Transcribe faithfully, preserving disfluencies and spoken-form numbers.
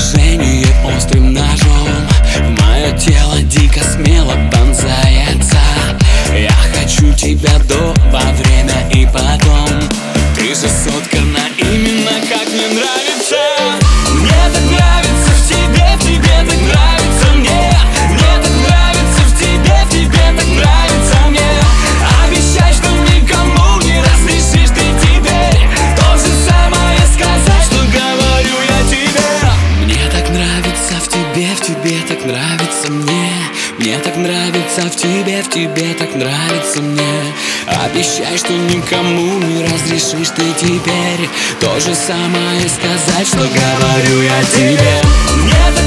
движение острым ножом в мое тело дико смело вонзается. Я хочу тебя до, во время и потом. Ты же соткана именно как мне нравится. Мне так нравится в тебе, в тебе так нравится мне. Мне так нравится в тебе, в тебе так нравится мне. Обещай, что никому не разрешишь ты теперь то же самое сказать, что говорю я тебе. Мне так нравится в тебе, в тебе так нравится мне. Мне так нравится в тебе, в тебе так нравится мне. Обещай, что никому не разрешишь ты теперь то же самое сказать, что говорю я тебе. Мне так